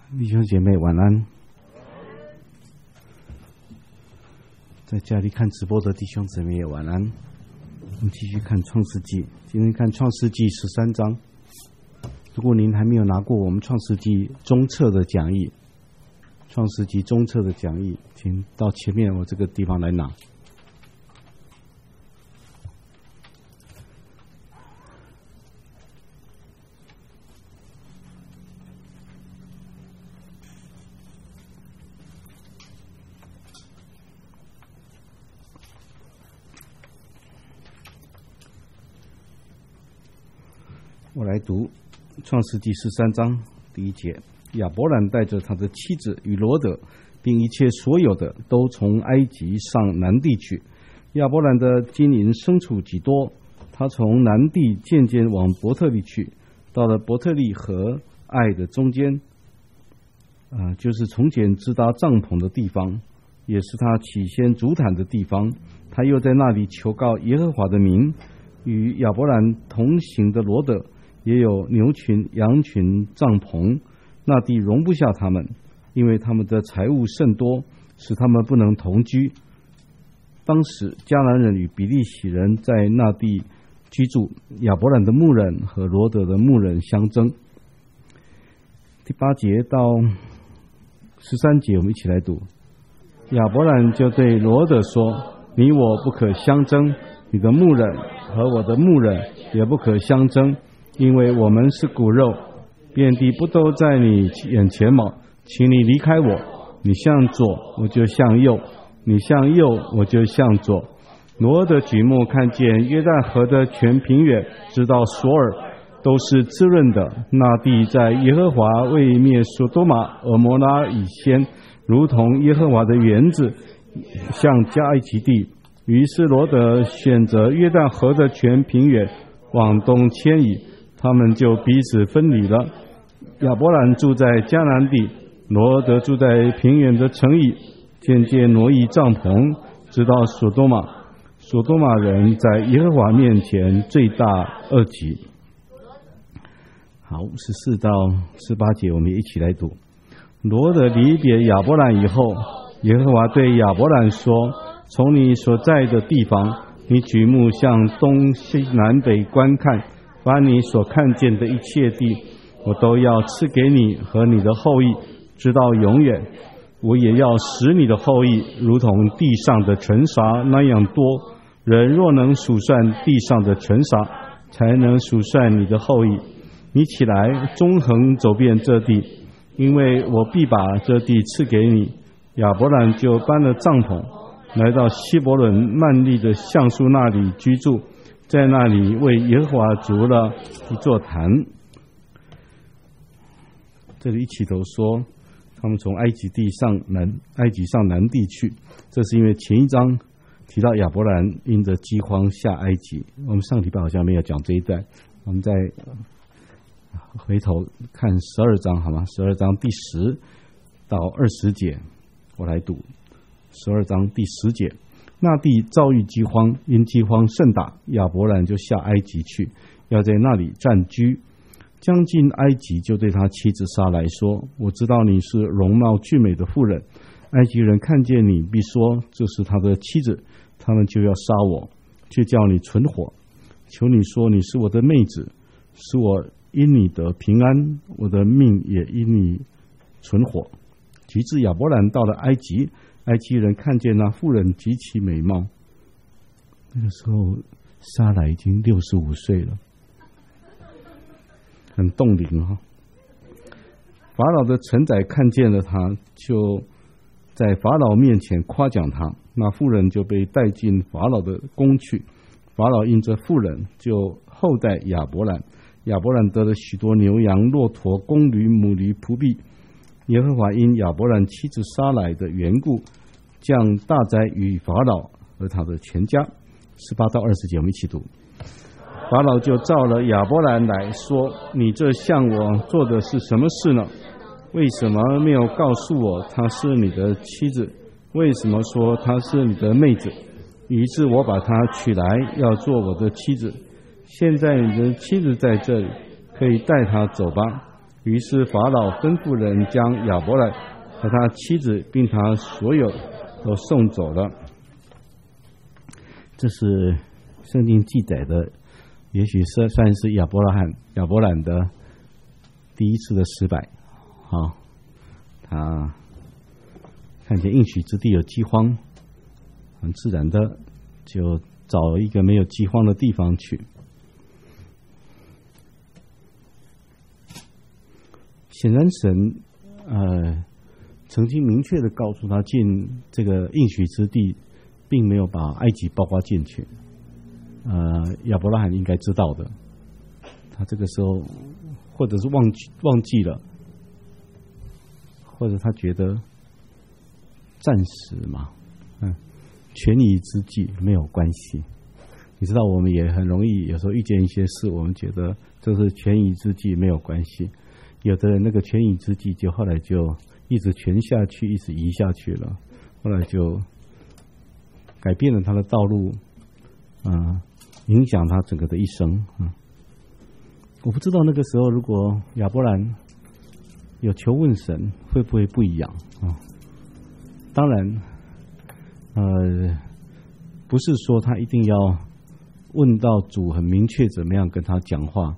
弟兄姐妹晚安，在家里看直播的弟兄姊妹也晚安。我们继续看创世纪，今天看创世纪13章。如果您还没有拿过我们创世纪中册的讲义，请到前面我这个地方来拿。我来读创世纪13章第1节。亚伯兰带着他的妻子与罗得，并一切所有的，都从埃及上南地去。亚伯兰的金银牲畜极多，他从南地渐渐往伯特利去，到了伯特利和爱的中间，就是从前支搭帐篷的地方，也是他起先筑坛的地方。他又在那里求告耶和华的名。与亚伯兰同行的罗得也有牛群、羊群、帐篷，那地容不下他们，因为他们的财物甚多，使他们不能同居。当时迦南人与比利洗人在那地居住，亚伯兰的牧人和罗得的牧人相争。第8节到13节，我们一起来读。亚伯兰就对罗得说：你我不可相争，你的牧人和我的牧人也不可相争，因为我们是骨肉，遍地不都在你眼前吗？请你离开我，你向左我就向右，你向右我就向左。罗得举目看见约旦河的全平原，直到索尔，都是滋润的。那地在耶和华未灭所多玛、蛾摩拉以先，如同耶和华的园子，像加埃及地。于是罗得选择约旦河的全平原往东迁移，他们就彼此分离了。亚伯兰住在迦南地，罗得住在平原的城邑，渐渐挪移帐篷，直到所多玛。所多玛人在耶和华面前罪大恶极。好，14到18节，我们一起来读。罗得离别亚伯兰以后，耶和华对亚伯兰说：从你所在的地方，你举目向东西南北观看，把你所看见的一切地，我都要赐给你和你的后裔，直到永远。我也要使你的后裔如同地上的尘沙那样多。人若能数算地上的尘沙，才能数算你的后裔。你起来，纵横走遍这地，因为我必把这地赐给你。亚伯兰就搬了帐篷，来到希伯伦曼利的橡树那里居住，在那里为耶和华筑了一座坛。这里一起头说，他们从埃及上南地去，这是因为前一章提到亚伯兰因着饥荒下埃及。我们上礼拜好像没有讲这一段，我们再回头看12章好吗？12章第10到20节，我来读。12章第10节，那地遭遇饥荒，因饥荒甚大，亚伯兰就下埃及去，要在那里暂居。将近埃及，就对他妻子撒来说：我知道你是容貌俊美的妇人，埃及人看见你，必说这是他的妻子，他们就要杀我，却叫你存活。求你说你是我的妹子，使我因你得平安，我的命也因你存活。及至亚伯兰到了埃及，埃及人看见那妇人极其美貌。那个时候撒来已经65岁了，很冻龄哈。法老的臣宰看见了他，就在法老面前夸奖他。那妇人就被带进法老的宫去。法老因着妇人，就厚待亚伯兰。亚伯兰得了许多牛羊、骆驼、公驴、母驴、仆婢。耶和华因亚伯兰妻子撒来的缘故，降大灾于法老和他的全家。18到20节，我们一起读。法老就召了亚伯兰来说：你这向我做的是什么事呢？为什么没有告诉我她是你的妻子？为什么说她是你的妹子？于是我把她娶来，要做我的妻子。现在你的妻子在这里，可以带她走吧。 于是法老吩咐人将亚伯兰和他妻子并他所有都送走了。这是圣经记载的，也许算是亚伯兰的第一次的失败。好，他看见应许之地有饥荒，很自然的就找一个没有饥荒的地方去。显然神曾经明确的告诉他进这个应许之地并没有把埃及包括进去。亚伯拉罕应该知道的，他这个时候或者是忘记了，或者他觉得暂时嘛，权宜之计没有关系。你知道我们也很容易有时候遇见一些事，我们觉得这是权宜之计没有关系，有的人那个权宜之计就后来就一直权下去，一直移下去了，后来就改变了他的道路，影响他整个的一生。我不知道那个时候如果亚伯兰有求问神，会不会不一样啊？当然，不是说他一定要问到主很明确怎么样跟他讲话。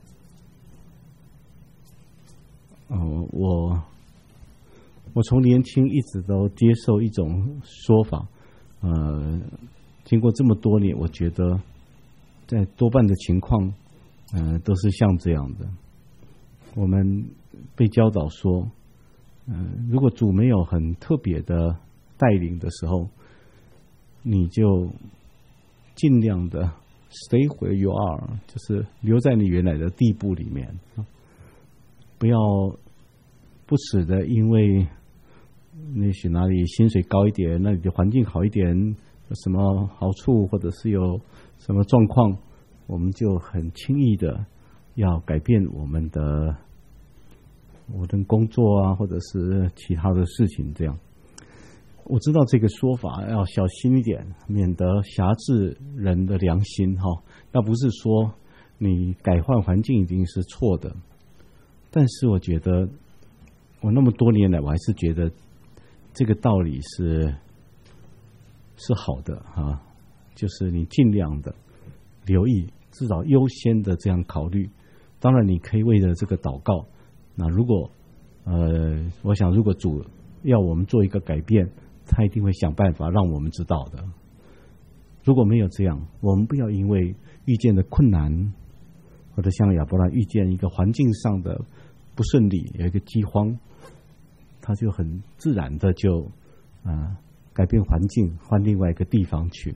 我从年轻一直都接受一种说法，经过这么多年，我觉得在多半的情况，都是像这样的。我们被教导说，如果主没有很特别的带领的时候，你就尽量的 stay where you are， 就是留在你原来的地步里面，不要不时的因为也许哪里薪水高一点，那里的环境好一点，有什么好处，或者是有什么状况，我们就很轻易的要改变我的工作啊，或者是其他的事情。这样，我知道这个说法要小心一点，免得辖制人的良心哈。那不是说你改换环境一定是错的，但是我觉得我那么多年来，我还是觉得这个道理是好的啊，就是你尽量的留意，至少优先的这样考虑。当然，你可以为了这个祷告。那如果我想如果主要我们做一个改变，他一定会想办法让我们知道的。如果没有这样，我们不要因为遇见的困难，或者像亚伯兰遇见一个环境上的不顺利，有一个饥荒，他就很自然的就改变环境，换另外一个地方去。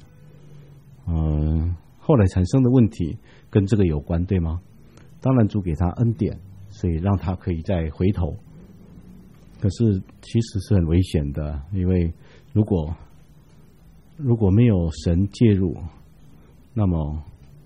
后来产生的问题跟这个有关，对吗？当然主给他恩典，所以让他可以再回头。可是其实是很危险的，因为如果没有神介入，那么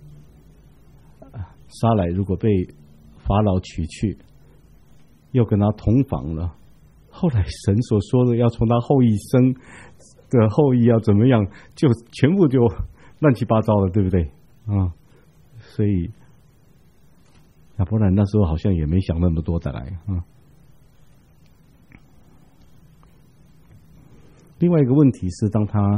撒莱如果被法老娶去，又跟他同房了，后来神所说的要从他后裔生的后裔要怎么样，就全部就乱七八糟了，对不对？所以亚伯兰那时候好像也没想那么多的来。另外一个问题是，当他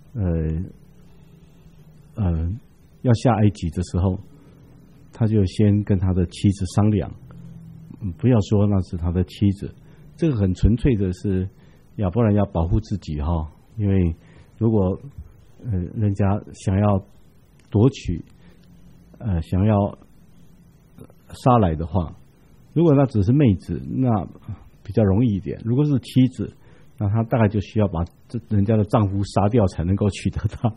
要下埃及的时候，他就先跟他的妻子商量，不要说那是他的妻子，这个很纯粹的是亚伯兰要保护自己哈，因为如果人家想要夺取想要杀来的话，如果那只是妹子，那比较容易一点；如果是妻子，那他大概就需要把人家的丈夫杀掉才能够取得她。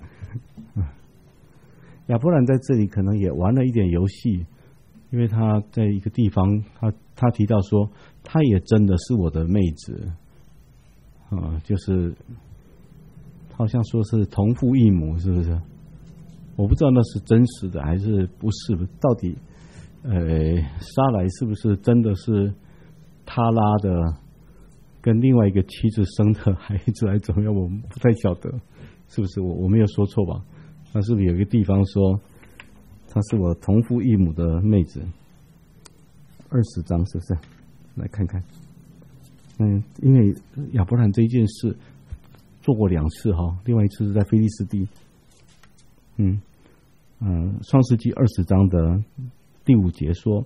亚伯兰在这里可能也玩了一点游戏，因为他在一个地方，他提到说，他也真的是我的妹子，就是好像说是同父异母，是不是？我不知道那是真实的还是不是，到底撒莱是不是真的是他拉的，跟另外一个妻子生的孩子还怎么样？我们不太晓得，是不是？我没有说错吧？那是不是有一个地方说她是我同父异母的妹子？ 20章是不是？来看看。因为亚伯兰这一件事做过2次哈，另外一次是在非利士地。创世纪20章的第5节说，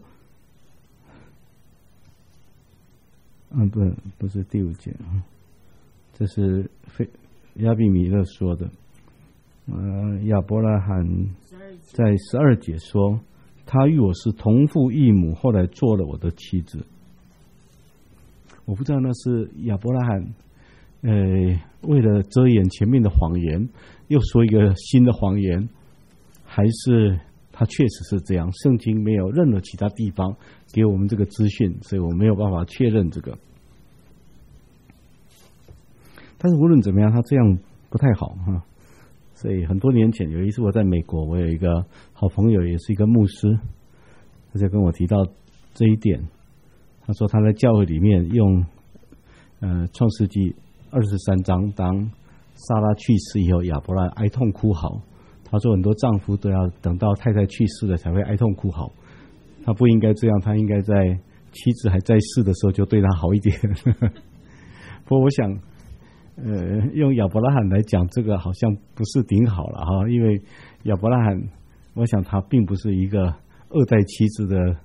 不是第5节啊，这是亚比米勒说的。亚伯拉罕在12节说，他与我是同父异母，后来做了我的妻子。我不知道那是亚伯拉罕为了遮掩前面的谎言，又说一个新的谎言，还是他确实是这样。圣经没有任何其他地方给我们这个资讯，所以我没有办法确认这个。但是无论怎么样，他这样不太好哈。所以很多年前有一次我在美国，我有一个好朋友，也是一个牧师，他就跟我提到这一点。他说他在教会里面用创世纪23章，当撒拉去世以后，亚伯兰哀痛哭嚎。他说很多丈夫都要等到太太去世了才会哀痛哭嚎，他不应该这样，他应该在妻子还在世的时候就对他好一点。不过我想用亚伯拉罕来讲这个好像不是顶好了哈，因为亚伯拉罕我想他并不是一个2代妻子的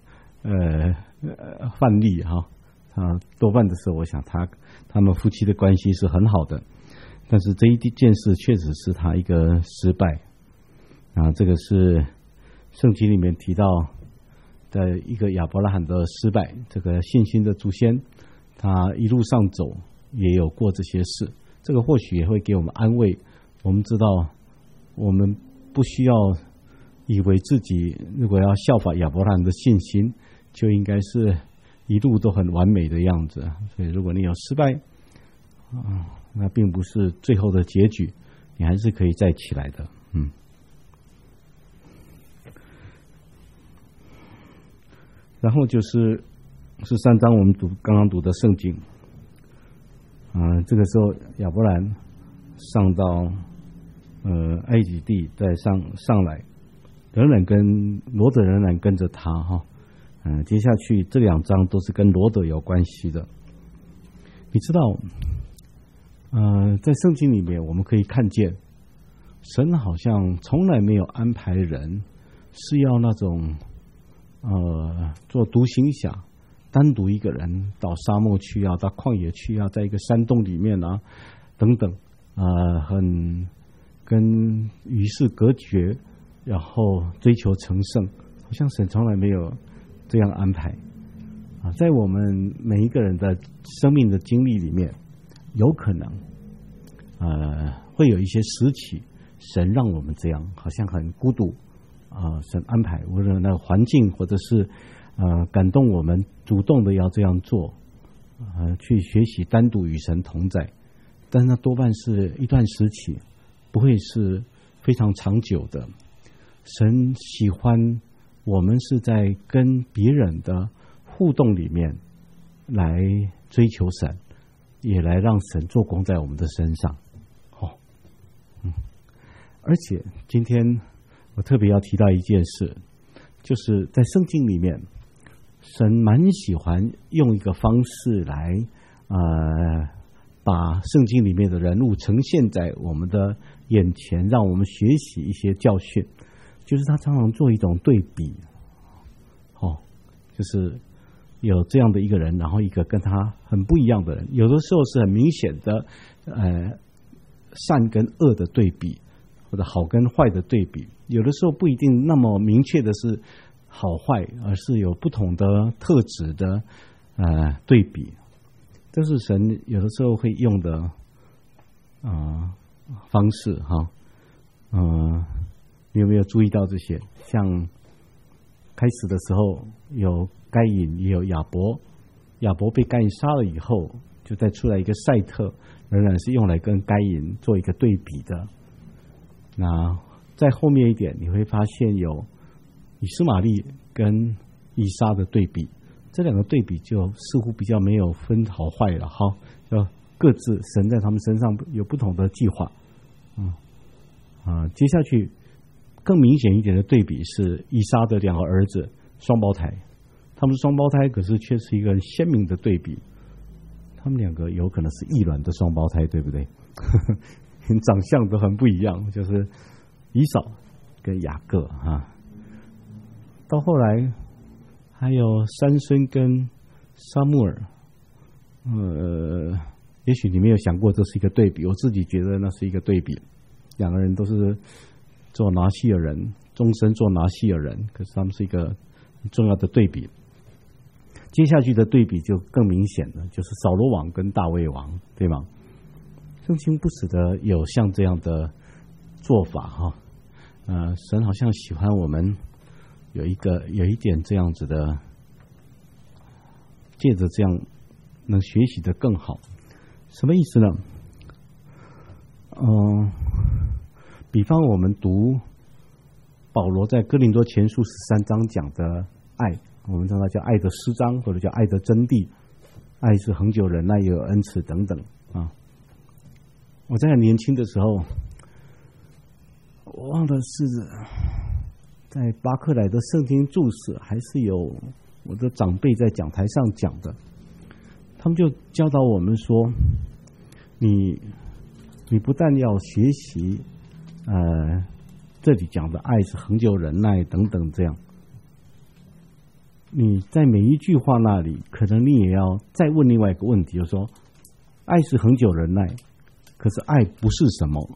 范例哈，多半的时候我想他们夫妻的关系是很好的，但是这一件事确实是他一个失败啊。这个是圣经里面提到的一个亚伯拉罕的失败，这个信心的祖先，他一路上走也有过这些事，这个或许也会给我们安慰。我们知道我们不需要以为自己如果要效法亚伯拉罕的信心，就应该是一路都很完美的样子。所以如果你有失败那并不是最后的结局，你还是可以再起来的。然后就是13章我们刚刚读的圣经这个时候亚伯兰上到埃及地，再上来，仍然跟罗德仍然跟着他哈。接下去这2章都是跟罗德有关系的。你知道在圣经里面我们可以看见神好像从来没有安排人是要那种做独行侠，单独一个人到沙漠去，要到旷野去，要在一个山洞里面等等很跟与世隔绝，然后追求成圣，好像神从来没有这样安排在我们每一个人的生命的经历里面，有可能会有一些时期神让我们这样，好像很孤独神安排，无论那个环境或者是感动我们主动的要这样做去学习单独与神同在，但是那多半是一段时期，不会是非常长久的。神喜欢我们是在跟别人的互动里面来追求神，也来让神做工在我们的身上而且今天我特别要提到一件事，就是在圣经里面神蛮喜欢用一个方式来把圣经里面的人物呈现在我们的眼前，让我们学习一些教训。就是他常常做一种对比就是有这样的一个人，然后一个跟他很不一样的人，有的时候是很明显的善跟恶的对比，或者好跟坏的对比，有的时候不一定那么明确的是好坏，而是有不同的特质的对比。这是神有的时候会用的方式你有没有注意到这些？像开始的时候有该隐也有亚伯，亚伯被该隐杀了以后，就再出来一个赛特，仍然是用来跟该隐做一个对比的。那在后面一点你会发现有以斯玛利跟以撒的对比，这两个对比就似乎比较没有分好坏了就各自神在他们身上有不同的计划接下去更明显一点的对比是以撒的2个儿子双胞胎， 他们是双胞胎，可是却是一个很鲜明的对比。他们两个有可能是异卵的双胞胎，对不对？长相都很不一样，就是以扫跟雅各啊。到后来还有参孙跟撒母耳，也许你没有想过这是一个对比，我自己觉得那是一个对比。两个人都是做拿细尔人，终身做拿细尔人，可是他们是一个很重要的对比。接下去的对比就更明显了，就是扫罗王跟大卫王，对吗？圣经不时的有像这样的做法哈，神好像喜欢我们有一点这样子的，借着这样能学习的更好。什么意思呢？比方我们读保罗在哥林多前书13章讲的爱，我们称它叫爱的诗章，或者叫爱的真谛。爱是恒久忍耐，也有恩慈等等啊。我在很年轻的时候，我忘了是在巴克莱的圣经注释，还是有我的长辈在讲台上讲的。他们就教导我们说，你不但要学习，这里讲的爱是恒久忍耐等等这样，你在每一句话那里，可能你也要再问另外一个问题，就是说，爱是恒久忍耐，可是爱不是什么？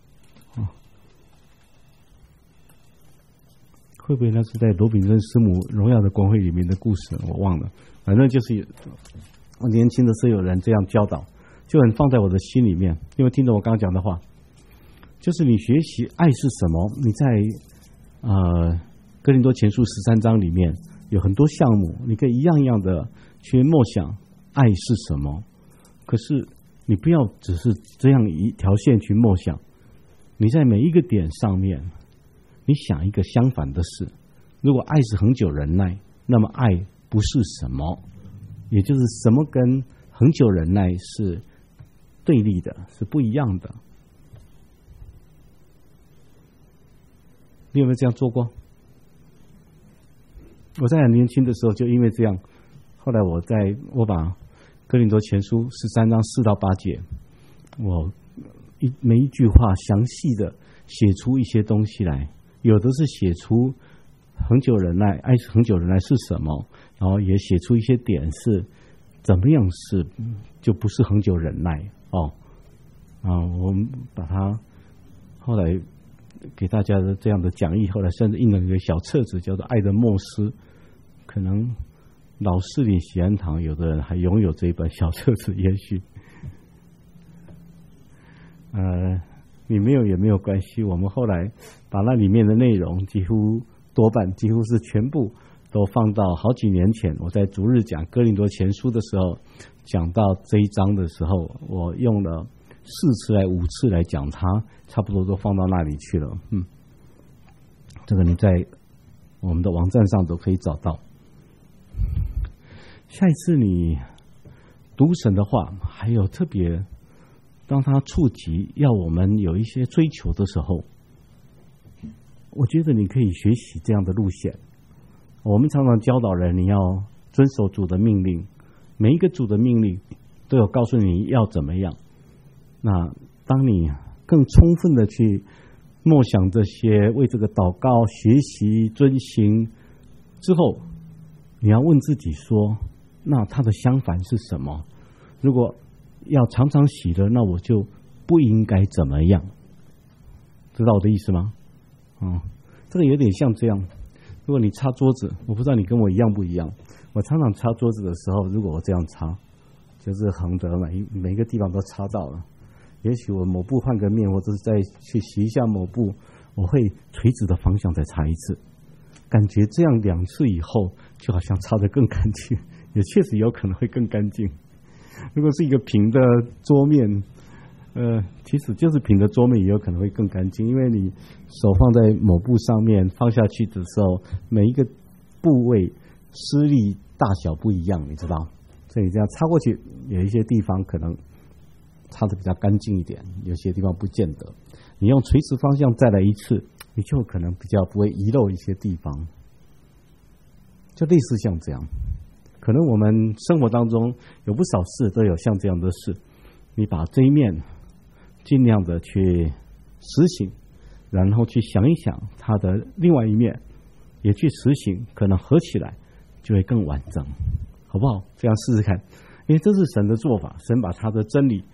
会不会那是在罗炳森师母荣耀的光辉里面的故事？我忘了，反正就是我年轻的时候有人这样教导，就很放在我的心里面。因为听着我刚刚讲的话，就是你学习爱是什么，你在哥林多前书13章里面有很多项目，你可以一样一样的去默想爱是什么。可是你不要只是这样一条线去默想，你在每一个点上面，你想一个相反的事。如果爱是恒久忍耐，那么爱不是什么，也就是什么跟恒久忍耐是对立的，是不一样的。你有没有这样做过？我在很年轻的时候就因为这样，后来我把哥林多前书13章4到8节，我每一句话详细的写出一些东西来，有的是写出恒久忍耐，爱是恒久忍耐是什么，然后也写出一些点是怎么样是就不是恒久忍耐我们把它后来给大家的这样的讲义，后来甚至印了一个小册子，叫做《爱的默思》。可能老士林喜安堂有的人还拥有这一本小册子，也许你没有也没有关系。我们后来把那里面的内容几乎是全部都放到好几年前，我在逐日讲哥林多前书的时候，讲到这一章的时候，我用了4次来5次来讲它，差不多都放到那里去了。这个你在我们的网站上都可以找到。下一次你读神的话，还有特别当他触及要我们有一些追求的时候，我觉得你可以学习这样的路线。我们常常教导人，你要遵守主的命令，每一个主的命令都有告诉你要怎么样。那当你更充分的去默想这些，为这个祷告、学习、遵行之后，你要问自己说，那它的相反是什么？如果要常常喜乐，那我就不应该怎么样？知道我的意思吗？这个有点像这样。如果你擦桌子，我不知道你跟我一样不一样。我常常擦桌子的时候，如果我这样擦，就是横的每一个地方都擦到了。也许我某部换个面，或者是再去洗一下某部，我会垂直的方向再擦一次。感觉这样2次以后，就好像擦得更干净，也确实有可能会更干净。如果是一个平的桌面，其实就是平的桌面也有可能会更干净，因为你手放在某部上面放下去的时候，每一个部位施力大小不一样，你知道，所以这样擦过去，有一些地方可能擦得比较干净一点，有些地方不见得。你用垂直方向再来一次，你就可能比较不会遗漏一些地方，就类似像这样。 可能我们生活当中有不少事都有像这样的事，你把这一面尽量的去实行，然后去想一想它的另外一面，也去实行，可能合起来就会更完整，好不好？这样试试看，因为这是神的做法，神把他的真理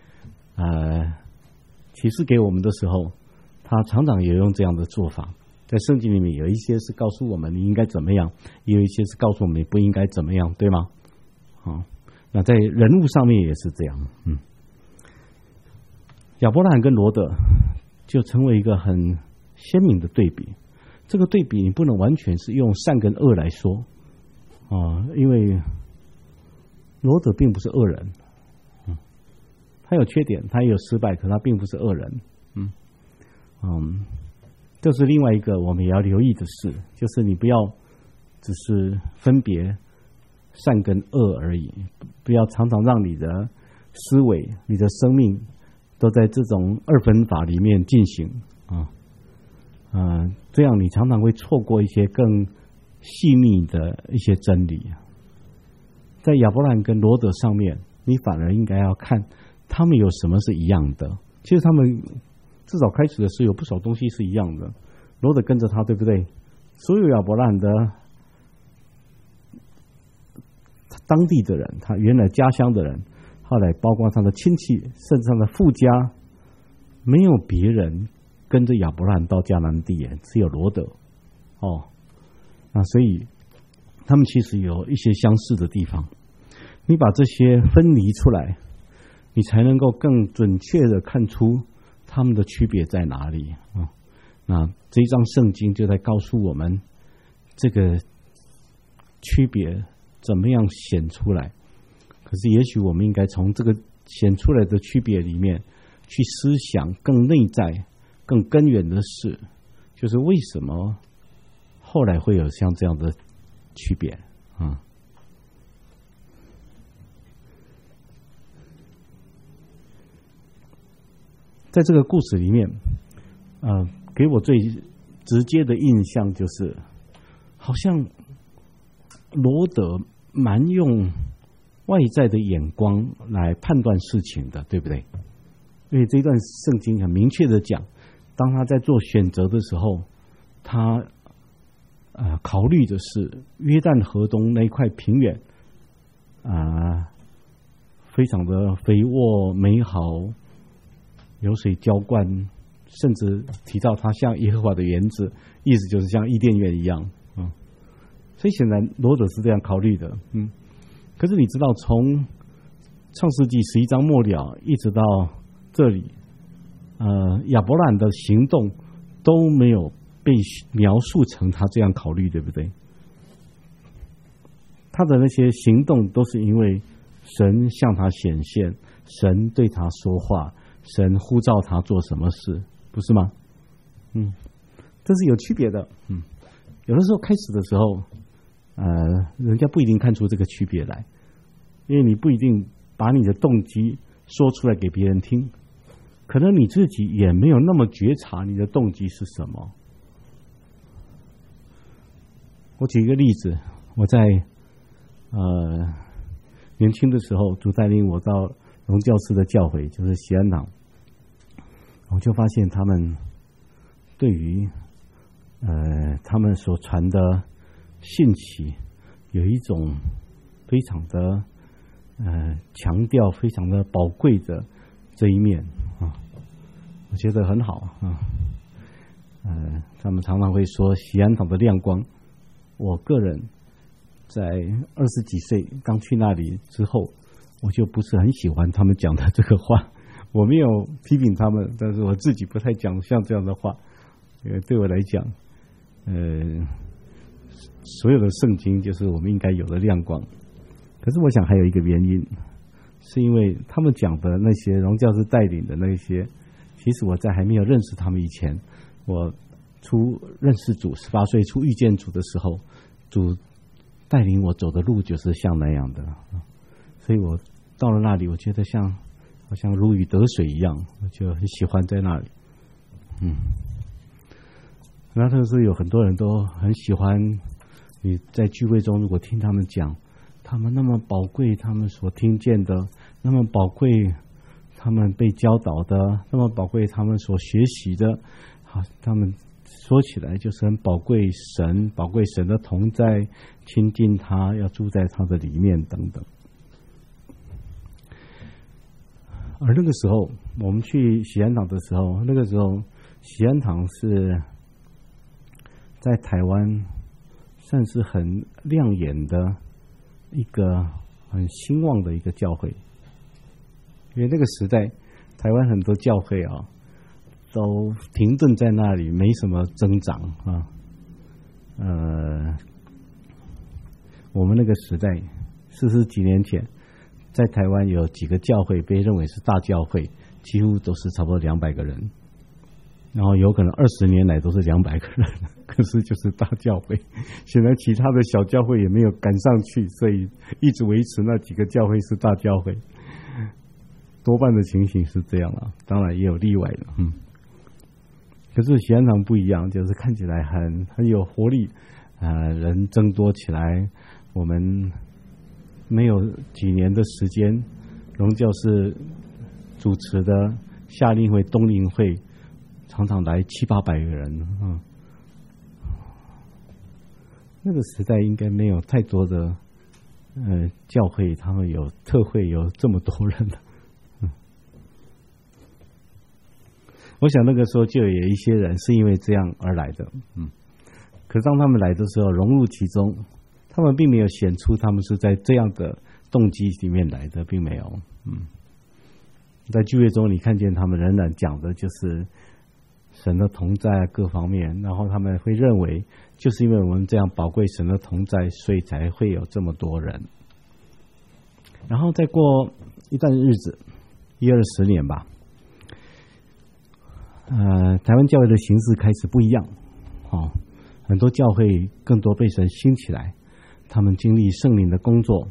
启示给我们的时候，他常常也用这样的做法。在圣经里面有一些是告诉我们你应该怎么样，也有一些是告诉我们你不应该怎么样，对吗？好，那在人物上面也是这样。亚伯拉罕跟罗得就成为一个很鲜明的对比。这个对比你不能完全是用善跟恶来说因为罗得并不是恶人，他有缺点，他也有失败，可他并不是恶人。这是另外一个我们也要留意的事，就是你不要只是分别善跟恶而已，不要常常让你的思维、你的生命都在这种二分法里面进行这样你常常会错过一些更细腻的一些真理。在亚伯拉罕跟罗得上面，你反而应该要看他们有什么是一样的。其实他们至少开始的时候有不少东西是一样的。罗得跟着他，对不对？所有亚伯拉罕的当地的人，他原来家乡的人，后来包括他的亲戚，甚至他的父家，没有别人跟着亚伯拉罕到迦南地，只有罗得。所以他们其实有一些相似的地方。你把这些分离出来，你才能够更准确的看出他们的区别在哪里那这一章圣经就在告诉我们这个区别怎么样显出来。可是也许我们应该从这个显出来的区别里面去思想更内在更根源的事，就是为什么后来会有像这样的区别在这个故事里面给我最直接的印象就是，好像罗得蛮用外在的眼光来判断事情的，对不对？因为这段圣经很明确的讲，当他在做选择的时候，他考虑的是约旦河东那一块平原非常的肥沃美好，有水浇灌，甚至提到它像耶和华的园子，意思就是像伊甸园一样所以显然罗得是这样考虑的可是你知道，从创世纪11章末了一直到这里亚伯拉罕的行动都没有被描述成他这样考虑，对不对？他的那些行动都是因为神向他显现，神对他说话，神呼召他做什么事，不是吗？这是有区别的。有的时候开始的时候人家不一定看出这个区别来，因为你不一定把你的动机说出来给别人听，可能你自己也没有那么觉察你的动机是什么。我举一个例子，我在年轻的时候，主带领我到荣教师的教会，就是喜安堂，我就发现他们对于他们所传的信息有一种非常的强调，非常的宝贵的这一面我觉得很好他们常常会说喜安堂的亮光。我个人在20几岁刚去那里之后，我就不是很喜欢他们讲的这个话。我没有批评他们，但是我自己不太讲像这样的话。对我来讲所有的圣经就是我们应该有的亮光。可是我想还有一个原因，是因为他们讲的那些荣教师带领的那些，其实我在还没有认识他们以前，我初认识主，18岁初遇见主的时候，主带领我走的路就是像那样的，所以我到了那里，我觉得好像如鱼得水一样，我就很喜欢在那里。那时候有很多人都很喜欢你在聚会中，如果听他们讲他们那么宝贵，他们所听见的那么宝贵，他们被教导的那么宝贵，他们所学习的，好，他们说起来就是很宝贵，宝贵神的同在，亲近他，要住在他的里面等等。而那个时候，我们去喜安堂的时候，那个时候喜安堂是在台湾算是很亮眼的一个很兴旺的一个教会，因为那个时代台湾很多教会啊都停顿在那里，没什么增长啊。我们那个时代40几年前，在台湾有几个教会被认为是大教会，几乎都是差不多200个人，然后有可能20年来都是200个人，可是就是大教会。现在其他的小教会也没有赶上去，所以一直维持那几个教会是大教会。多半的情形是这样啊，当然也有例外的。可是喜安堂不一样，就是看起来很有活力，人增多起来。我们没有几年的时间，荣教士主持的夏令会、冬令会，常常来700-800个人。那个时代应该没有太多的教会，他们有特会有这么多人。我想那个时候就有一些人是因为这样而来的。可当他们来的时候，融入其中，他们并没有显出他们是在这样的动机里面来的，并没有。在聚会中，你看见他们仍然讲的就是神的同在各方面，然后他们会认为，就是因为我们这样宝贵神的同在，所以才会有这么多人。然后再过一段日子，10-20年吧，台湾教会的形式开始不一样，很多教会更多被神兴起来，他们经历圣灵的工作，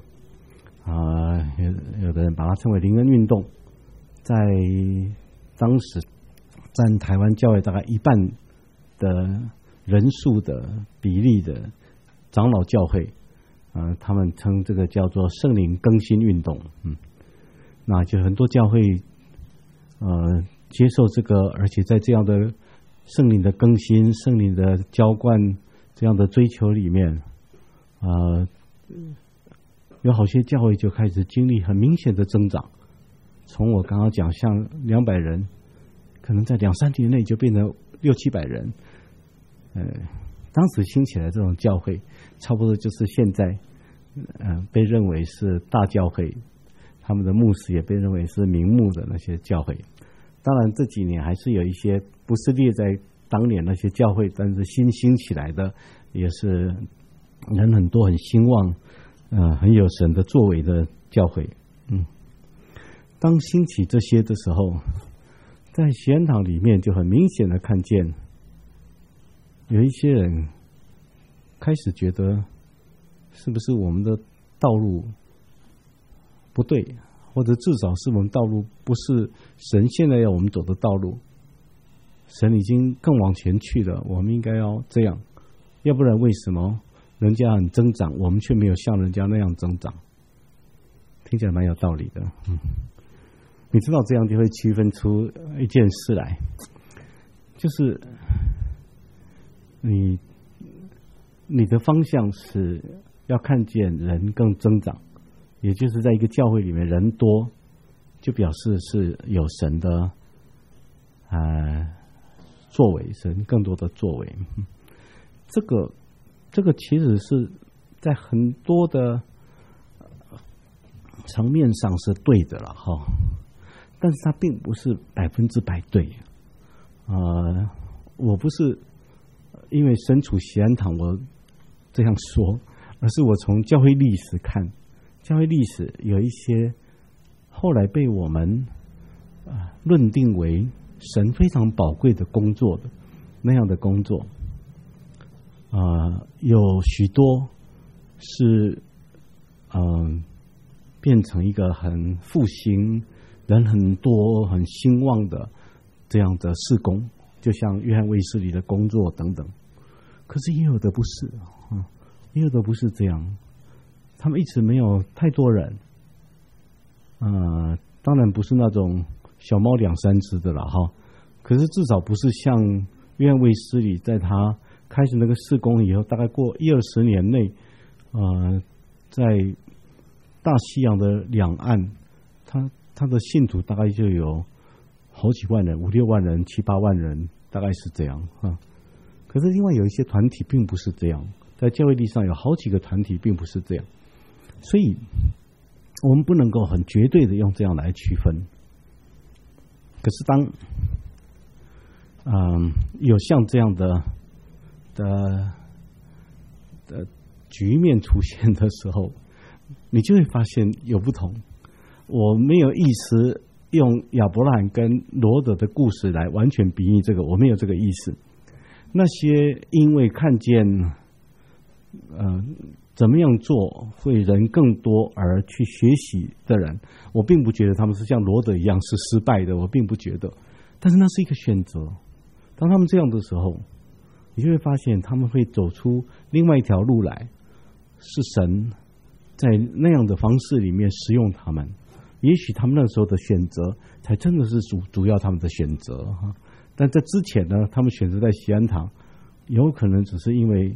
有的人把它称为灵恩运动。在当时占台湾教会大概1半的人数的比例的长老教会，他们称这个叫做圣灵更新运动。那就很多教会接受这个，而且在这样的圣灵的更新、圣灵的浇灌这样的追求里面，有好些教会就开始经历很明显的增长。从我刚刚讲像200人，可能在2-3年内就变成600-700人。当时兴起来这种教会，差不多就是现在被认为是大教会，他们的牧师也被认为是名牧的那些教会。当然这几年还是有一些不是列在当年那些教会，但是新兴起来的也是人很多、很兴旺、很有神的作为的教会。当兴起这些的时候，在喜安堂里面就很明显的看见，有一些人开始觉得，是不是我们的道路不对，或者至少是我们道路不是神现在要我们走的道路，神已经更往前去了，我们应该要这样，要不然为什么人家很增长，我们却没有像人家那样增长？听起来蛮有道理的。你知道这样就会区分出一件事来，就是你的方向是要看见人更增长，也就是在一个教会里面人多，就表示是有神的作为，神更多的作为。这个其实是在很多的层面上是对的了哈，但是它并不是100%对。我不是因为身处喜安堂我这样说，而是我从教会历史看，教会历史有一些后来被我们论定为神非常宝贵的工作的那样的工作，有许多是变成一个很复兴、人很多、很兴旺的这样的事工，就像约翰卫斯理的工作等等。可是也有的不是，也有的不是这样。 他们一直没有太多人，当然不是那种小猫2-3只的了哈，可是至少不是像约翰卫斯理在他开始那个事工以后，大概过10-20年内，在大西洋的两岸，他的信徒大概就有好几万人，5-6万人、7-8万人，大概是这样啊。可是另外有一些团体并不是这样，在教会历史上有好几个团体并不是这样，所以我们不能够很绝对的用这样来区分。可是当有像这样的局面出现的时候，你就会发现有不同。我没有意思用亚伯拉罕跟罗得的故事来完全比喻这个，我没有这个意思。那些因为看见怎么样做会人更多而去学习的人，我并不觉得他们是像罗得一样是失败的，我并不觉得。但是那是一个选择。当他们这样的时候，你就会发现他们会走出另外一条路来，是神在那样的方式里面使用他们。也许他们那时候的选择才真的是主要他们的选择哈。但在之前呢，他们选择在锡安堂，有可能只是因为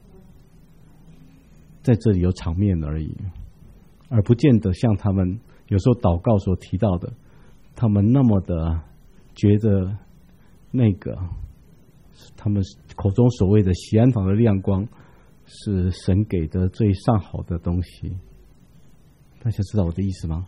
在这里有场面而已，而不见得像他们有时候祷告所提到的，他们那么的觉得那个他们口中所谓的锡安堂的亮光是神给的最上好的东西。大家知道我的意思吗？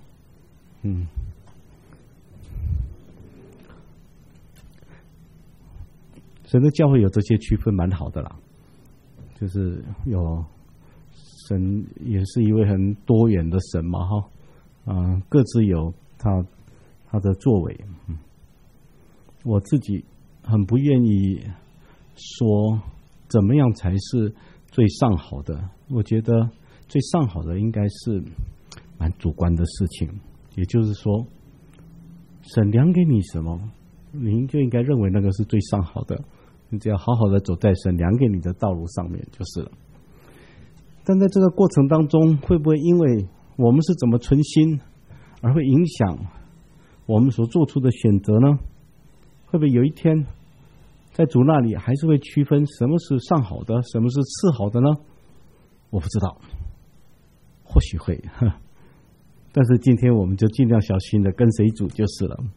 神的教会有这些区分蛮好的啦，就是有神也是一位很多元的神嘛哈，各自有他的作为。我自己很不愿意说怎么样才是最上好的，我觉得最上好的应该是蛮主观的事情，也就是说神量给你什么，您就应该认为那个是最上好的，你只要好好的走在神量给你的道路上面就是了。但在这个过程当中，会不会因为我们是怎么存心而会影响我们所做出的选择呢？会不会有一天在主那里还是会区分什么是上好的，什么是次好的呢？我不知道，或许会，但是今天我们就尽量小心的跟随主就是了。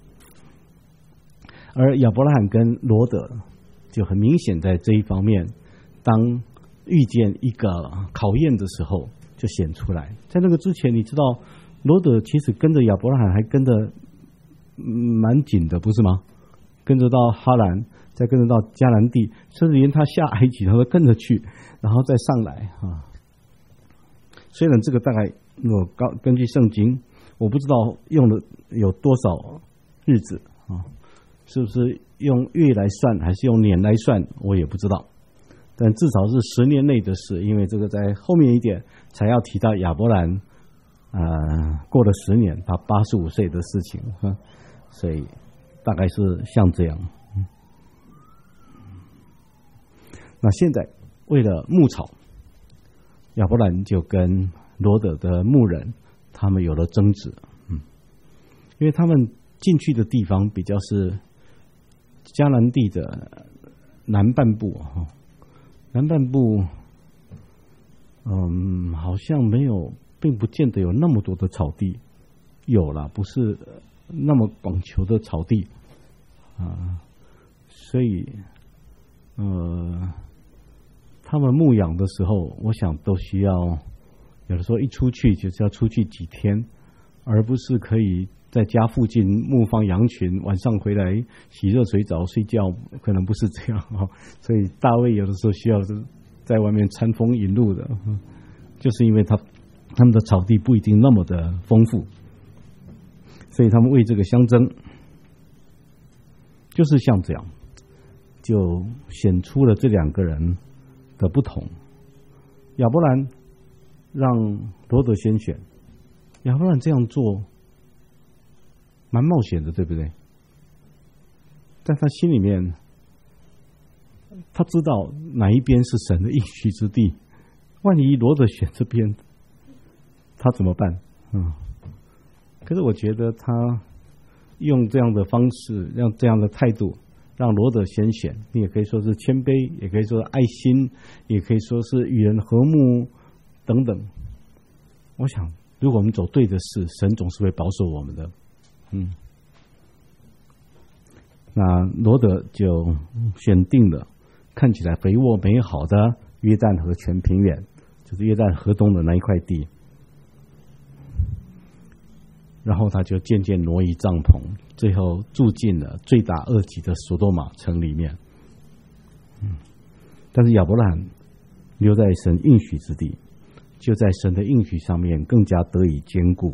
而亚伯拉罕跟罗得就很明显在这一方面，当遇见一个考验的时候就显出来。在那个之前，你知道罗得其实跟着亚伯拉罕还跟着蛮紧的，不是吗？跟着到哈兰，再跟着到迦南地，甚至连他下埃及他都跟着去，然后再上来啊。虽然这个大概我根据圣经，我不知道用了有多少日子啊，是不是用月来算还是用年来算，我也不知道。但至少是10年内的事，因为这个在后面一点才要提到亚伯兰过了10年，他85岁的事情，所以大概是像这样。那现在为了牧草，亚伯兰就跟罗得的牧人他们有了争执，因为他们进去的地方比较是迦南地的南半部，南半部好像没有，并不见得有那么多的草地，有啦，不是那么广袤的草地所以他们牧养的时候，我想都需要，有的时候一出去就是要出去几天，而不是可以在家附近牧放羊群，晚上回来洗热水澡睡觉，可能不是这样所以大卫有的时候需要在外面餐风饮露的，就是因为他们的草地不一定那么的丰富，所以他们为这个相争，就是像这样，就显出了这两个人的不同。亚伯兰让罗得先选，亚伯兰这样做蛮冒险的，对不对？在他心里面，他知道哪一边是神的应许之地，万一罗得选这边， 他怎么办？可是我觉得他用这样的方式，用这样的态度，让罗德先选，你也可以说是谦卑，也可以说是爱心，也可以说是与人和睦等等。我想，如果我们走对的事，神总是会保守我们的。那罗德就选定了看起来肥沃美好的约旦河全平原，就是约旦河东的那一块地。然后他就渐渐挪移帐篷，最后住进了罪大恶极的索多玛城里面。但是亚伯拉罕留在神应许之地，就在神的应许上面更加得以坚固。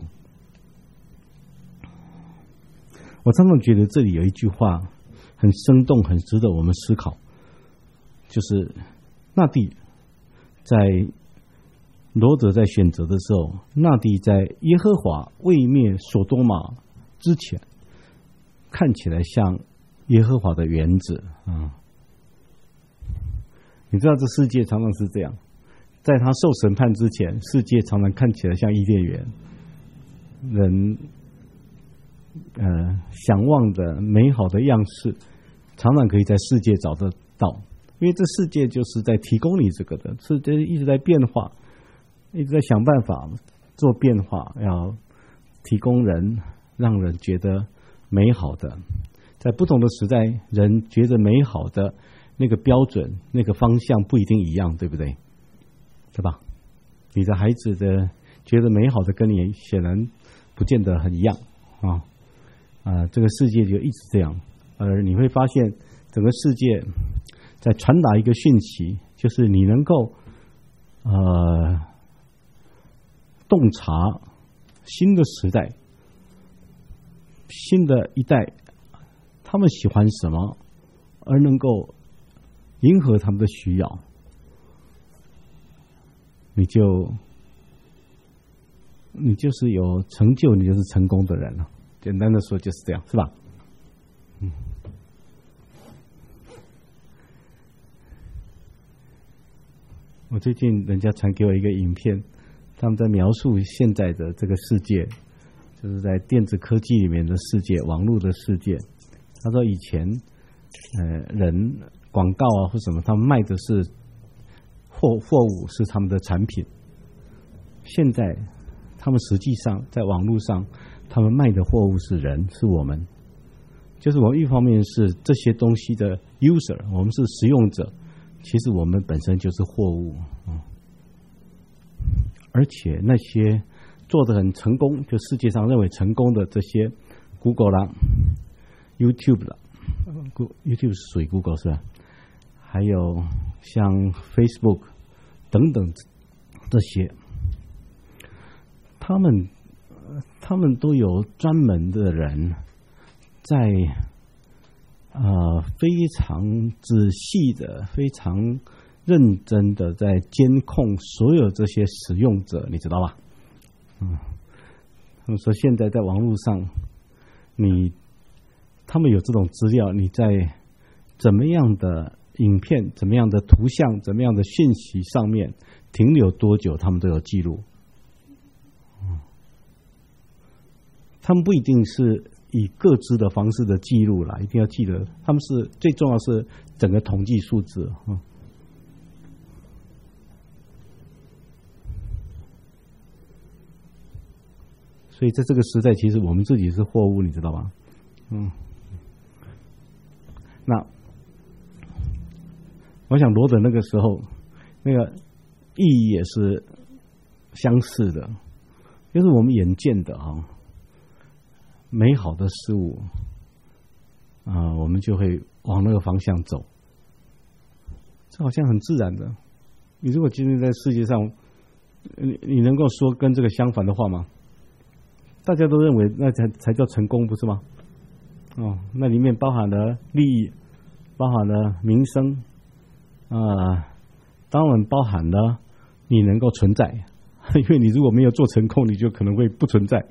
我常常觉得这里有一句话很生动，很值得我们思考，就是那地在罗德在选择的时候，那地在耶和华未灭索多玛之前，看起来像耶和华的园子。你知道这世界常常是这样，在他受审判之前，世界常常看起来像伊甸园，人想望的美好的样式，常常可以在世界找得到，因为这世界就是在提供你这个的，世界一直在变化，一直在想办法做变化，要提供人，让人觉得美好的。在不同的时代，人觉得美好的那个标准、那个方向不一定一样，对不对？对吧？你的孩子的觉得美好的跟你显然不见得很一样这个世界就一直这样，而你会发现整个世界在传达一个讯息，就是你能够洞察新的时代、新的一代他们喜欢什么，而能够迎合他们的需要，你就是有成就，你就是成功的人了。简单的说就是这样，是吧？我最近人家传给我一个影片，他们在描述现在的这个世界，就是在电子科技里面的世界、网络的世界。他说以前人广告或什么，他们卖的是货物，是他们的产品。现在他们实际上在网络上，他们卖的货物是人，是我们。就是我们一方面是这些东西的 user， 我们是使用者，其实我们本身就是货物。而且那些做得很成功，就世界上认为成功的这些 Google 啦、YouTube 啦，YouTube 是属于 Google 是吧？还有像 Facebook 等等这些，他们都有专门的人在非常仔细的、非常认真的在监控所有这些使用者，你知道吧？他们说现在在网络上，他们有这种资料，你在怎么样的影片、怎么样的图像、怎么样的讯息上面停留多久，他们都有记录。他们不一定是以各自的方式的记录啦，一定要记得，他们是最重要是整个统计数字。所以在这个时代，其实我们自己是货物，你知道吗？那我想罗德那个时候那个意义也是相似的，就是我们眼见的美好的事物我们就会往那个方向走，这好像很自然的。你如果今天在世界上，你能够说跟这个相反的话吗？大家都认为那才叫成功，不是吗？那里面包含了利益，包含了名声当然包含了你能够存在，因为你如果没有做成功，你就可能会不存在。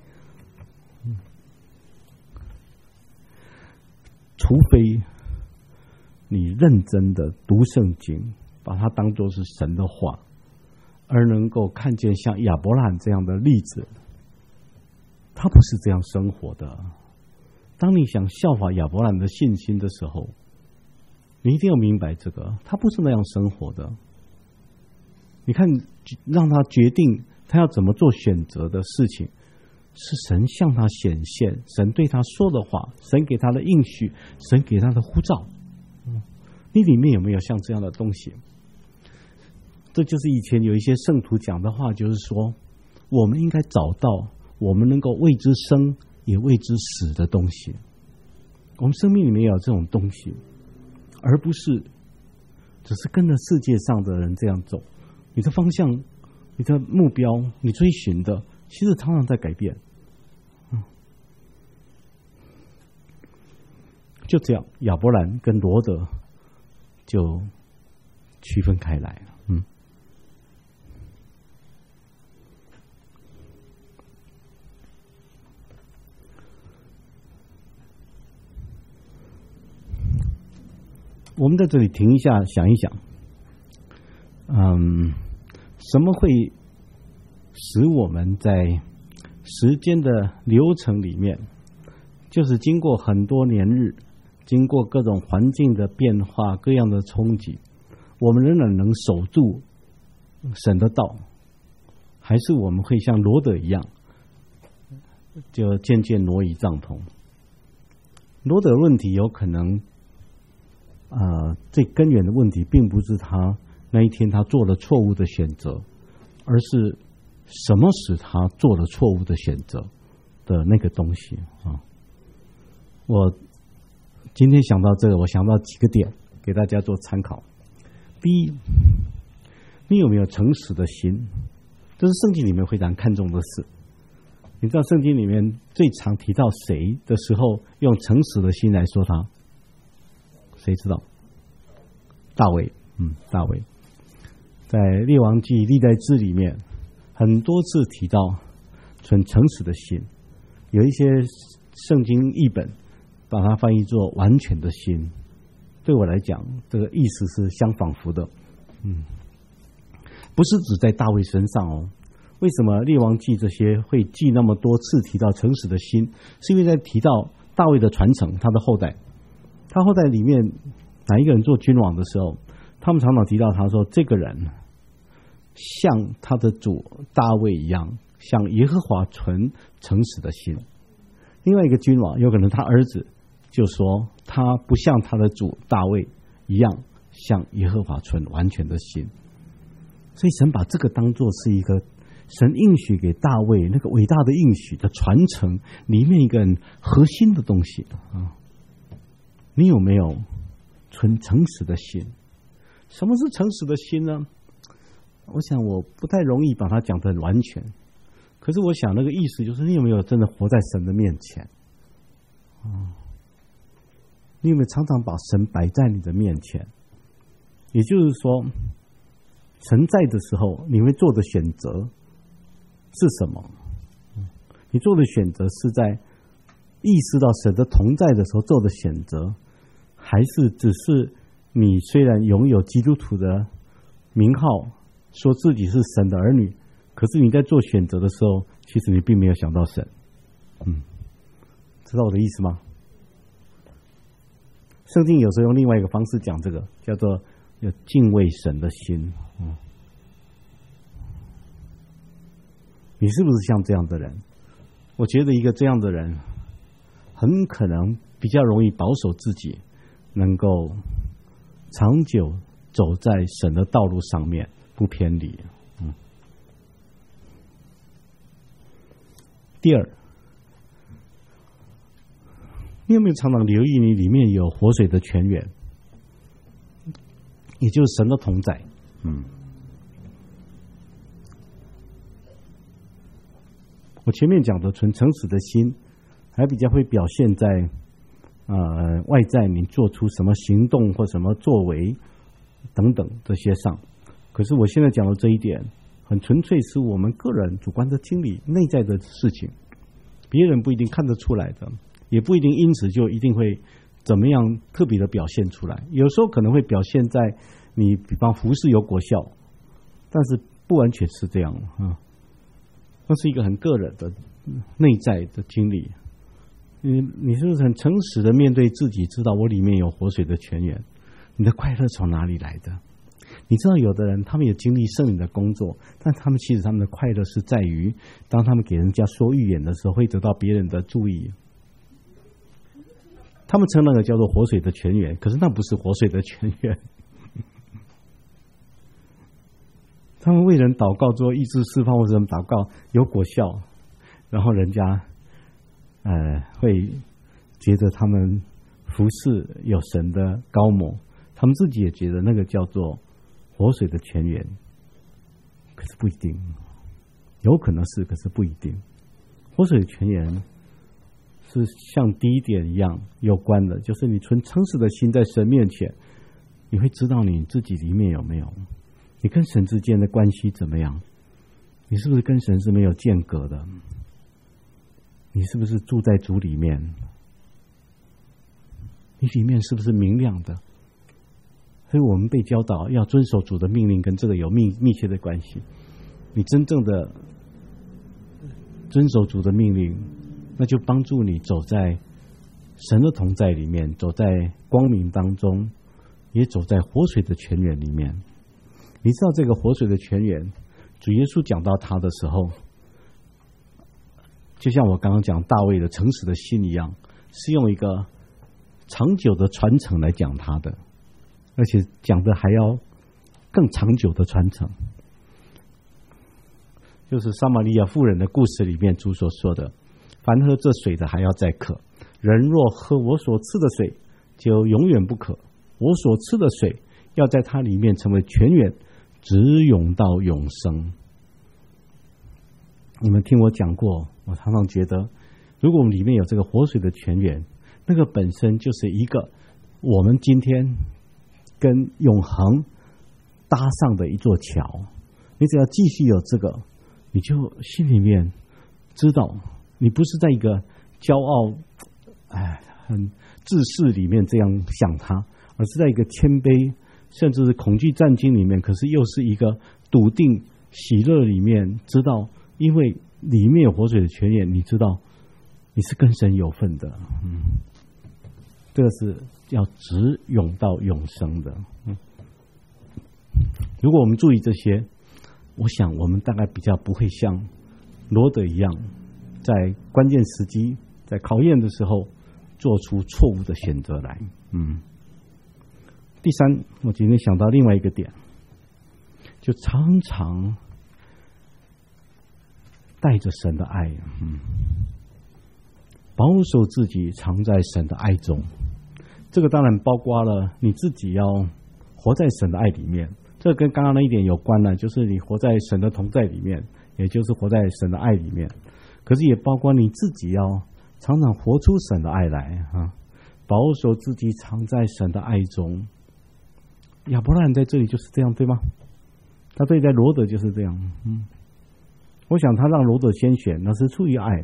除非你认真的读圣经，把它当作是神的话， 而能够看见像亚伯兰这样的例子。他不是这样生活的。当你想效法亚伯兰的信心的时候，你一定要明白这个，他不是那样生活的。你看，让他决定他要怎么做选择的事情，是神向他显现，神对他说的话，神给他的应许，神给他的呼召。你里面有没有像这样的东西？这就是以前有一些圣徒讲的话，就是说，我们应该找到我们能够为之生也为之死的东西。我们生命里面有这种东西，而不是只是跟着世界上的人这样走。你的方向、你的目标、你追寻的，其实常常在改变。就这样，亚伯兰跟罗德就区分开来了。我们在这里停一下，想一想，什么会使我们在时间的流程里面，就是经过很多年日，经过各种环境的变化、各样的冲击，我们仍然能守住神的道，还是我们会像罗德一样，就渐渐挪移帐篷？罗德的问题有可能，最根源的问题并不是他那一天他做了错误的选择，而是什么使他做了错误的选择的那个东西啊。我今天想到这个，我想到几个点给大家做参考。第一，你有没有诚实的心？这是圣经里面非常看重的事。你知道圣经里面最常提到谁的时候用诚实的心来说他？谁知道？大卫。大卫在列王记、历代志里面很多次提到存诚实的心，有一些圣经译本把它翻译作完全的心。对我来讲，这个意思是相仿佛的。不是只在大卫身上哦。为什么列王记这些会记那么多次提到诚实的心？是因为在提到大卫的传承，他的后代，他后代里面哪一个人做君王的时候，他们常常提到他说，这个人像他的主大卫一样，向耶和华存诚实的心。另外一个君王，有可能他儿子就说，他不像他的主大卫一样，向耶和华存完全的心。所以神把这个当作是一个神应许给大卫那个伟大的应许的传承里面一个很核心的东西啊。你有没有存诚实的心？什么是诚实的心呢？我想我不太容易把它讲得很完全，可是我想那个意思就是你有没有真的活在神的面前？你有没有常常把神摆在你的面前？也就是说，神在的时候，你会做的选择是什么？你做的选择是在意识到神的同在的时候做的选择，还是只是你虽然拥有基督徒的名号，说自己是神的儿女，可是你在做选择的时候，其实你并没有想到神。知道我的意思吗？圣经有时候用另外一个方式讲这个，叫做有敬畏神的心。你是不是像这样的人？我觉得一个这样的人很可能比较容易保守自己，能够长久走在神的道路上面，不偏离。第二，你有没有常常留意你里面有活水的泉源，也就是神的同在？我前面讲的纯诚实的心，还比较会表现在外在你做出什么行动或什么作为等等这些上。可是我现在讲的这一点，很纯粹是我们个人主观的经历、内在的事情，别人不一定看得出来的，也不一定因此就一定会怎么样特别的表现出来。有时候可能会表现在你比方服事有果效，但是不完全是这样啊，那是一个很个人的内在的经历。你是不是很诚实的面对自己，知道我里面有活水的泉源？你的快乐从哪里来的？你知道有的人他们有经历圣灵的工作，但他们其实他们的快乐是在于，当他们给人家说预言的时候，会得到别人的注意。他们称那个叫做活水的泉源，可是那不是活水的泉源。他们为人祷告做医治释放或者祷告有果效，然后人家会觉得他们服侍有神的高某，他们自己也觉得那个叫做活水的泉源，可是不一定，有可能是，可是不一定。活水的泉源是像第一点一样有关的，就是你存诚实的心在神面前，你会知道你自己里面有没有，你跟神之间的关系怎么样，你是不是跟神是没有间隔的，你是不是住在主里面，你里面是不是明亮的。所以我们被教导要遵守主的命令，跟这个有密切的关系。你真正的遵守主的命令，那就帮助你走在神的同在里面，走在光明当中，也走在活水的泉源里面。你知道这个活水的泉源，主耶稣讲到他的时候，就像我刚刚讲大卫的诚实的心一样，是用一个长久的传承来讲他的，而且讲的还要更长久的传承。就是撒玛利亚妇人的故事里面主所说的，凡喝这水的还要再渴，人若喝我所赐的水，就永远不渴。我所赐的水要在它里面成为泉源，直涌到永生。你们听我讲过，我常常觉得，如果我们里面有这个活水的泉源，那个本身就是一个我们今天跟永恒搭上的一座桥。你只要继续有这个，你就心里面知道，你不是在一个骄傲很自恃里面这样想它，而是在一个谦卑甚至是恐惧战惊里面，可是又是一个笃定喜乐里面，知道因为里面有活水的泉源，你知道你是跟神有份的。这个是要直涌到永生的。如果我们注意这些，我想我们大概比较不会像罗德一样，在关键时机，在考验的时候做出错误的选择来。第三，我今天想到另外一个点，就常常带着神的爱，保守自己藏在神的爱中。这个当然包括了你自己要活在神的爱里面，这跟刚刚那一点有关了，就是你活在神的同在里面，也就是活在神的爱里面。可是也包括你自己要常常活出神的爱来，保守自己藏在神的爱中。亚伯拉罕在这里就是这样，对吗？他对待罗德就是这样。我想他让罗德先选，那是出于爱。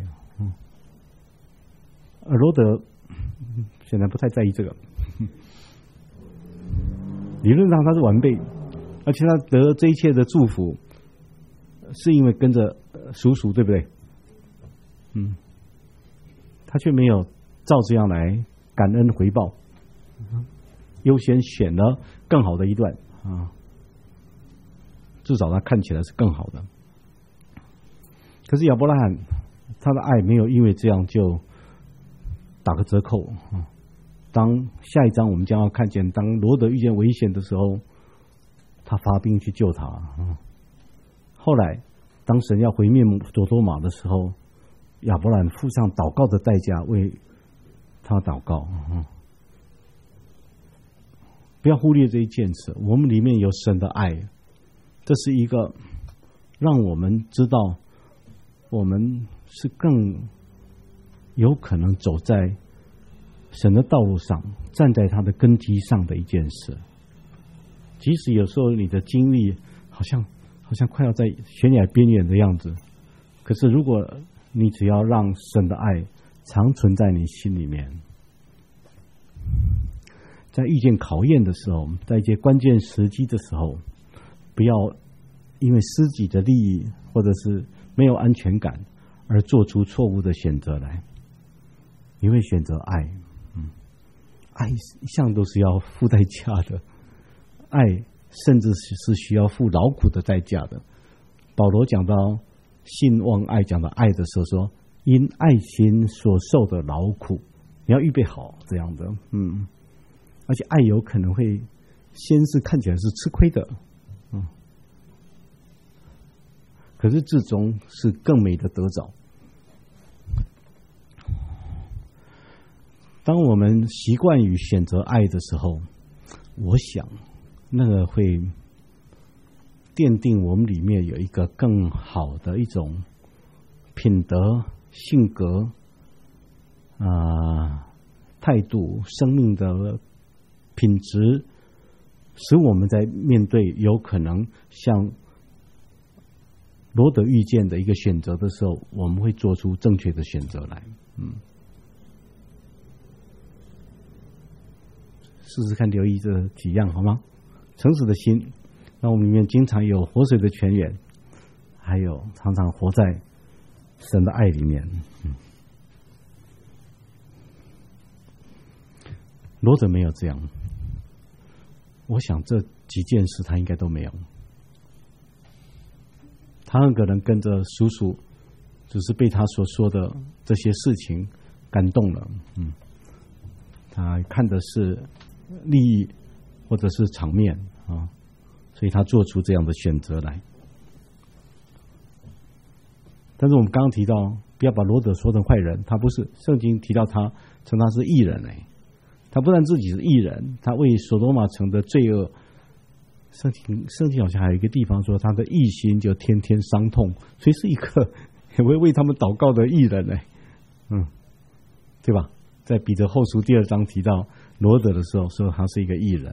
而罗德显然不太在意这个。理论上他是完备，而且他得这一切的祝福，是因为跟着叔叔，对不对？他却没有照这样来感恩回报，优先选了更好的一段至少他看起来是更好的。可是亚伯拉罕他的爱没有因为这样就打个折扣。当下一章我们将要看见，当罗德遇见危险的时候，他发兵去救他。后来当神要毁灭所多玛的时候，亚伯兰付上祷告的代价为他祷告。不要忽略这一件事，我们里面有神的爱，这是一个让我们知道我们是更有可能走在神的道路上，站在他的根基上的一件事。即使有时候你的经历好像快要在悬崖边缘的样子，可是如果你只要让神的爱常存在你心里面，在遇见考验的时候，在一些关键时机的时候，不要因为自己的利益或者是没有安全感而做出错误的选择来。你会选择爱，爱一向都是要付代价的，爱甚至是需要付劳苦的代价的。保罗讲到信望爱，讲到爱的时候说，因爱心所受的劳苦，你要预备好这样的，而且爱有可能会先是看起来是吃亏的，可是至终是更美的得着。当我们习惯于选择爱的时候，我想那个会奠定我们里面有一个更好的一种品德、性格、态度、生命的品质，使我们在面对有可能像罗德遇见的一个选择的时候，我们会做出正确的选择来。试试看留意这几样好吗？诚实的心，那我们里面经常有活水的泉源，还有常常活在神的爱里面。罗德没有这样，我想这几件事他应该都没有。他很可能跟着叔叔，只是被他所说的这些事情感动了。他看的是利益或者是场面所以他做出这样的选择来。但是我们刚刚提到，不要把罗德说成坏人，他不是。圣经提到他称他是义人他不但自己是义人，他为所罗玛城的罪恶，圣经好像还有一个地方说他的义心就天天伤痛，所以是一个也会为他们祷告的义人对吧？在彼得后书第2章提到罗德的时候，说他是一个义人，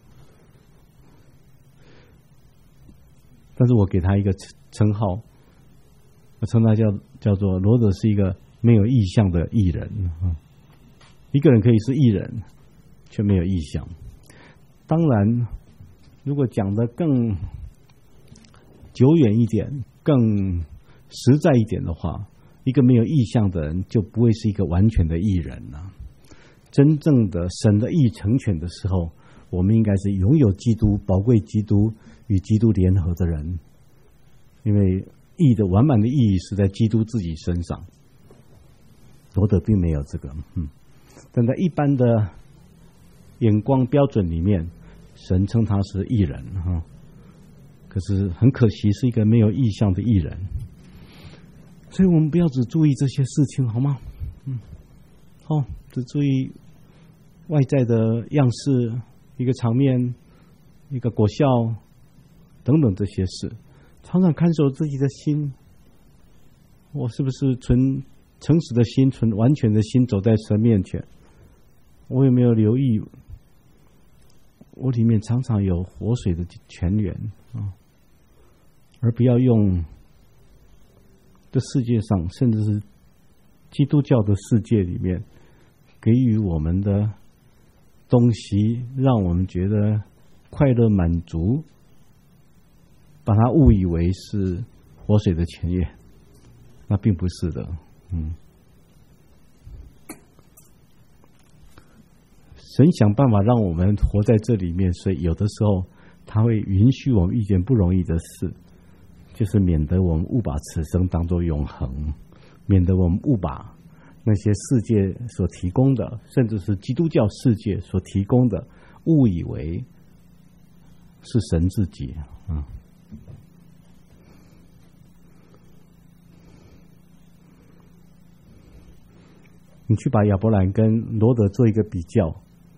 但是我给他一个称号，我称他叫做罗德是一个没有意向的义人。一个人可以是义人，却没有意向。当然，如果讲得更久远一点、更实在一点的话，一个没有意向的人就不会是一个完全的义人了。真正的神的义成全的时候，我们应该是拥有基督、宝贵基督与基督联合的人，因为义的完满的意义是在基督自己身上。罗德并没有这个，但在一般的眼光标准里面，神称他是义人可是很可惜是一个没有意向的义人。所以我们不要只注意这些事情好吗？只注意外在的样式，一个场面，一个果效等等这些事，常常看守自己的心，我是不是纯诚实的心、纯完全的心走在神面前？我有没有留意我里面常常有活水的泉源而不要用这世界上甚至是基督教的世界里面给予我们的东西，让我们觉得快乐满足，把它误以为是活水的泉源，那并不是的。神想办法让我们活在这里面，所以有的时候他会允许我们遇见不容易的事，就是免得我们误把此生当作永恒，免得我们误把那些世界所提供的，甚至是基督教世界所提供的，误以为是神自己。你去把亚伯兰跟罗德做一个比较，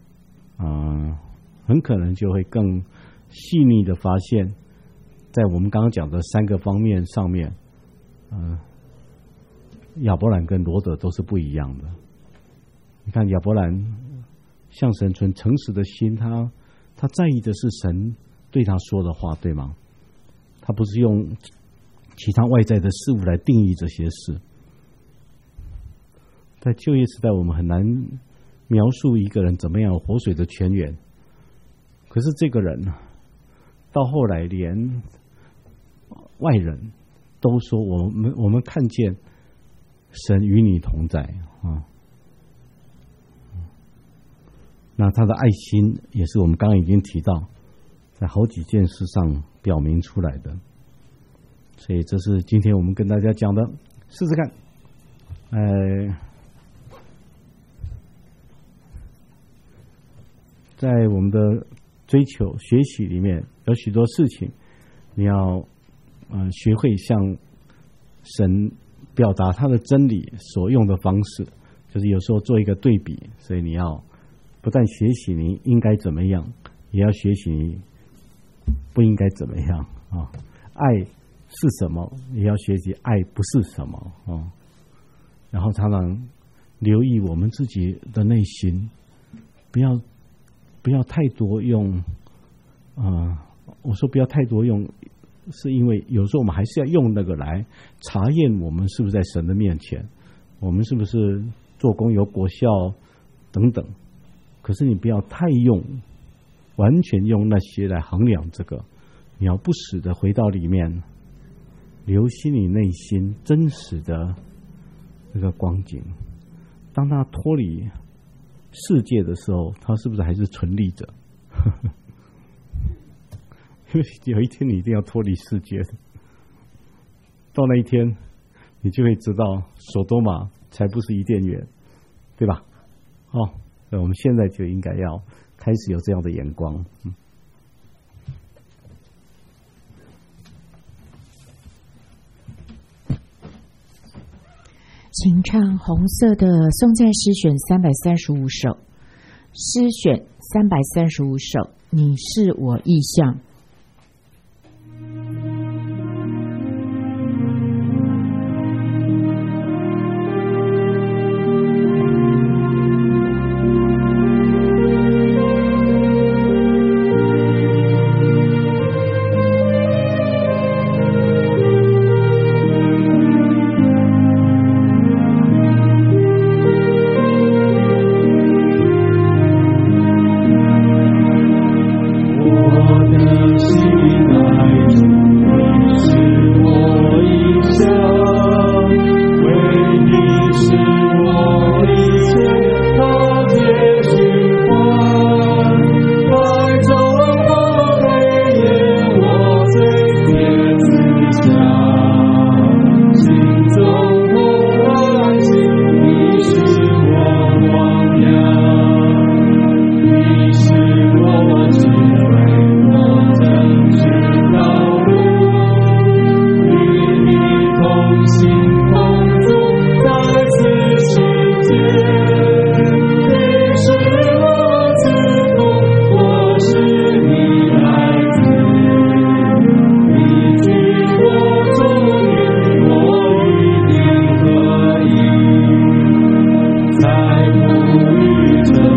很可能就会更细腻的发现，在我们刚刚讲的3个方面上面，亚伯兰跟罗德都是不一样的。你看亚伯兰向神存诚实的心，他在意的是神对他说的话，对吗？他不是用其他外在的事物来定义这些事。在旧约时代，我们很难描述一个人怎么样有活水的泉源，可是这个人到后来连外人都说我们看见神与你同在啊。那他的爱心也是我们刚刚已经提到，在好几件事上表明出来的，所以这是今天我们跟大家讲的，试试看。在我们的追求学习里面，有许多事情你要学会向神表达他的真理所用的方式，就是有时候做一个对比，所以你要不但学习你应该怎么样，也要学习你不应该怎么样啊。爱是什么，也要学习爱不是什么啊。然后常常留意我们自己的内心，不要太多用我说不要太多用，是因为有时候我们还是要用那个来查验我们是不是在神的面前，我们是不是做工有果效等等。可是你不要太用，完全用那些来衡量这个，你要不时的回到里面，留心你内心真实的那个光景。当他脱离世界的时候，他是不是还是存立着？因为有一天你一定要脱离世界的，到那一天你就会知道索多玛才不是伊甸园，对吧？那我们现在就应该要开始有这样的眼光。 请唱红色的颂赞诗选335首，诗选335首，你是我意象。 在不语者